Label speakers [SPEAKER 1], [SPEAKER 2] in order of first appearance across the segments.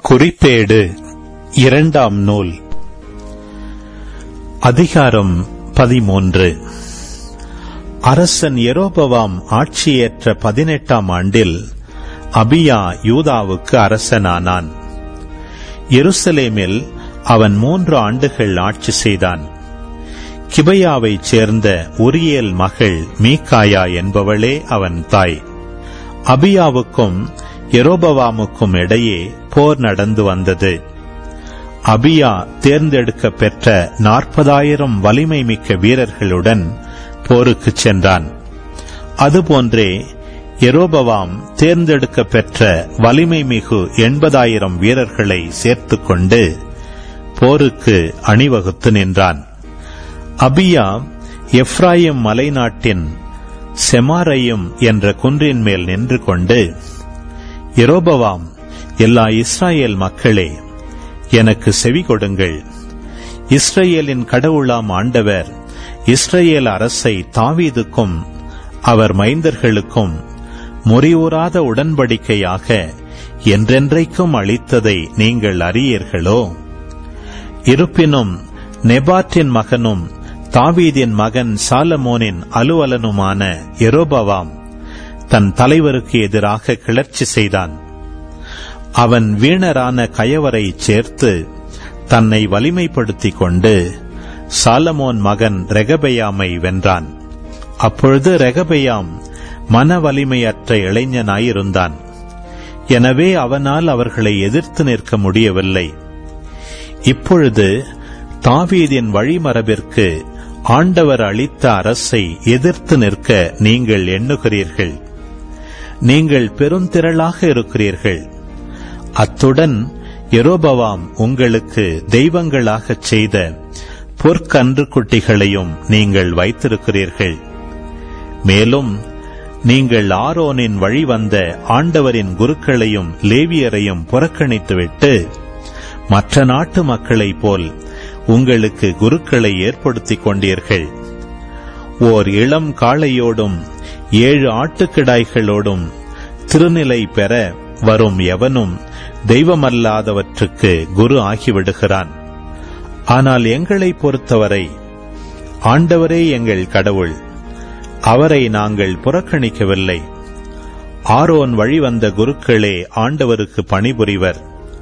[SPEAKER 1] குறிப்பேடு இரண்டாம் நூல் அதிகாரம் 13. அரசன் யெரொபெயாம் ஆட்சியேற்ற 18ஆம் ஆண்டில் அபியா யூதாவுக்கு அரசனானான். எருசலேமில் அவன் 3 ஆண்டுகள் ஆட்சி செய்தான். கிபையாவைச் சேர்ந்த உரியேல் மகள் மீகாயா என்பவளே அவன் தாய். அபியாவுக்கும் யெரொபெயாமுக்கும் இடையே போர் நடந்து வந்தது. அபியா தேர்ந்தெடுக்க பெற்ற 40,000 வலிமை மிக்க வீரர்களுடன் போருக்குச் சென்றான். அதுபோன்றே யெரொபெயாம் தேர்ந்தெடுக்க பெற்ற வலிமை மிகு 80,000 வீரர்களை சேர்த்துக்கொண்டு போருக்கு அணிவகுத்து நின்றான். அபியா எப்ராயிம் மலைநாட்டின் செமாரையும் என்ற குன்றின் மேல் நின்று கொண்டு, யெரொபெயாம், எல்லா இஸ்ராயேல் மக்களே, எனக்கு செவி கொடுங்கள். இஸ்ரேலின் கடவுளாம் ஆண்டவர் இஸ்ரேல் அரசை தாவீதுக்கும் அவர் மைந்தர்களுக்கும் முறிவுறாத உடன்படிக்கையாக என்றென்றைக்கும் அளித்ததை நீங்கள் அறியீர்களோ? இருப்பினும் நெபாட்டின் மகனும் தாவீதின் மகன் சாலமோனின் அலுவலனுமான யெரொபெயாம் தன் தலைவருக்கு எதிராக கிளர்ச்சி செய்தான். அவன் வீணரான கயவரை சேர்த்து தன்னை வலிமைப்படுத்திக் கொண்டு சாலமோன் மகன் ரெகபெயாமை வென்றான். அப்பொழுது ரெகபெயாம் மன வலிமையற்ற இளைஞனாயிருந்தான். எனவே அவனால் அவர்களை எதிர்த்து நிற்க முடியவில்லை. இப்பொழுது தாவீதின் வழிமரபிற்கு ஆண்டவர் அளித்த அரசை எதிர்த்து நிற்க நீங்கள் எண்ணுகிறீர்கள். நீங்கள் பெருந்திரளாக இருக்கிறீர்கள். அத்துடன் யெரொபெயாம் உங்களுக்கு தெய்வங்களாகச் செய்த பொற்கன்று குட்டிகளையும் நீங்கள் வைத்திருக்கிறீர்கள். மேலும் நீங்கள் ஆரோனின் வழி வந்த ஆண்டவரின் குருக்களையும் லேவியரையும் புறக்கணித்துவிட்டு மற்ற நாட்டு மக்களைப் போல் உங்களுக்கு குருக்களை ஏற்படுத்திக் கொண்டீர்கள். ஓர் இளம் காளையோடும் 7 ஆட்டுக்கிடாய்களோடும் திருநிலை பெற வரும் எவனும் தெய்வமல்லாதவற்றுக்கு குரு ஆகிவிடுகிறான். ஆனால் எங்களை பொறுத்தவரை ஆண்டவரே எங்கள் கடவுள். அவரை நாங்கள் புறக்கணிக்கவில்லை. ஆரோன் வழிவந்த குருக்களே ஆண்டவருக்கு பணிபுரிவர்.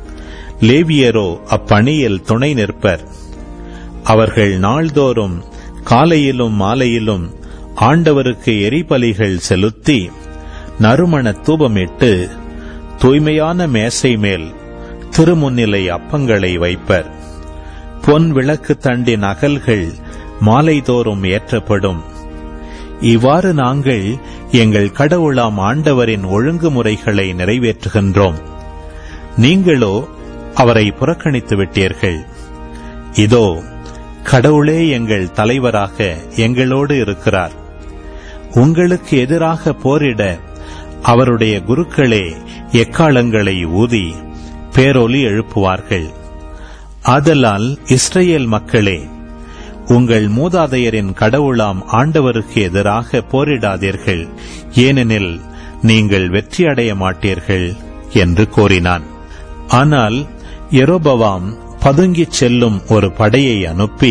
[SPEAKER 1] லேவியரோ அப்பணியில் துணை நிற்பர். அவர்கள் நாள்தோறும் காலையிலும் மாலையிலும் ஆண்டவருக்கு எரிபலிகள் செலுத்தி நறுமண தூபமிட்டு தூய்மையான மேசை மேல் திருமுன்னிலை அப்பங்களை வைப்பர். பொன் விளக்கு தண்டின் அகல்கள் மாலைதோறும் ஏற்றப்படும். இவ்வாறு நாங்கள் எங்கள் கடவுளாம் ஆண்டவரின் ஒழுங்குமுறைகளை நிறைவேற்றுகின்றோம். நீங்களோ அவரை புறக்கணித்து விட்டீர்கள். இதோ, கடவுளே எங்கள் தலைவராக எங்களோடு இருக்கிறார். உங்களுக்கு எதிராக போரிட அவருடைய குருக்களே எக்காளங்களை ஊதி பேரொலி எழுப்புவார்கள். ஆதலால் இஸ்ரேல் மக்களே, உங்கள் மூதாதையரின் கடவுளாம் ஆண்டவருக்கு எதிராக போரிடாதீர்கள், ஏனெனில் நீங்கள் வெற்றியடைய மாட்டீர்கள் என்று கூறினான். ஆனால் யெரொபெயாம் பதுங்கிச் செல்லும் ஒரு படையை அனுப்பி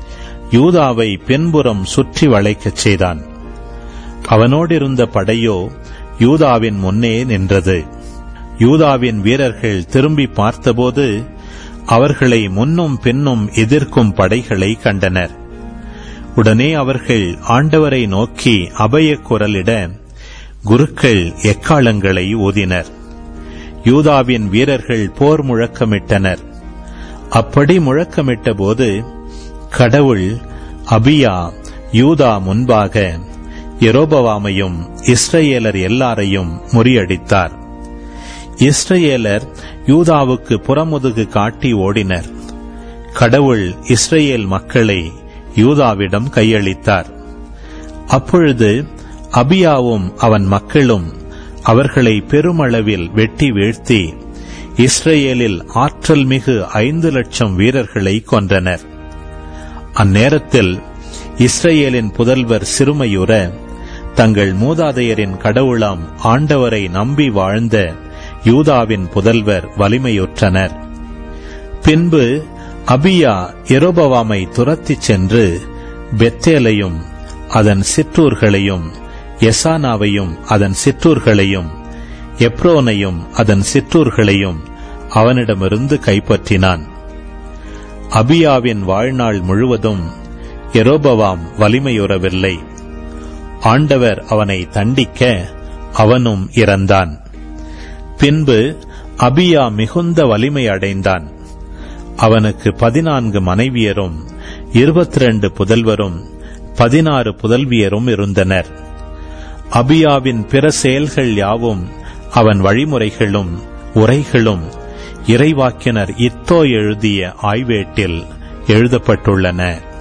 [SPEAKER 1] யூதாவை பின்புறம் சுற்றி வளைக்கச் செய்தான். அவனோடிருந்த படையோ யூதாவின் முன்னே நின்றது. யூதாவின் வீரர்கள் திரும்பி பார்த்தபோது அவர்களை முன்னும் பின்னும் எதிர்க்கும் படைகளை கண்டனர். உடனே அவர்கள் ஆண்டவரை நோக்கி அபய குரலிட குருக்கள் எக்காளங்களை ஊதினர். யூதாவின் வீரர்கள் போர் முழக்கமிட்டனர். அப்படி முழக்கமிட்ட போது கடவுள் அபியா யூதா முன்பாக யெரொபெயாமையும் இஸ்ரேலர் எல்லாரையும் முறியடித்தார். இஸ்ரேலர் யூதாவுக்கு புறமுதுகு காட்டி ஓடினர். கடவுள் இஸ்ரேல் மக்களை யூதாவிடம் கையளித்தார். அப்பொழுது அபியாவும் அவன் மக்களும் அவர்களை பெருமளவில் வெட்டி வீழ்த்தி இஸ்ரேலில் ஆற்றல் மிகு 5 லட்சம் வீரர்களை கொன்றனர். அந்நேரத்தில் இஸ்ரேலின் புதல்வர் சிறுமையுற தங்கள் மூதாதையரின் கடவுளாம் ஆண்டவரை நம்பி வாழ்ந்த யூதாவின் புதல்வர் வலிமையுற்றனர். பின்பு அபியா யெரொபெயாமை துரத்திச் சென்று பெத்தேலையும் அதன் சிற்றூர்களையும், எசானாவையும் அதன் சிற்றூர்களையும், எப்ரோனையும் அதன் சிற்றூர்களையும் அவனிடமிருந்து கைப்பற்றினான். அபியாவின் வாழ்நாள் முழுவதும் யெரொபெயாம் வலிமையுறவில்லை. ஆண்டவர் அவனை தண்டிக்க அவனும் இறந்தான். பின்பு அபியா மிகுந்த வலிமை அடைந்தான். அவனுக்கு 14 மனைவியரும் 22 புதல்வரும் 16 புதல்வியரும் இருந்தனர். அபியாவின் பிற செயல்கள் யாவும், அவன் வழிமுறைகளும் உரைகளும் இறைவாக்கினர் இத்தோ எழுதிய ஆய்வேட்டில் எழுதப்பட்டுள்ளன.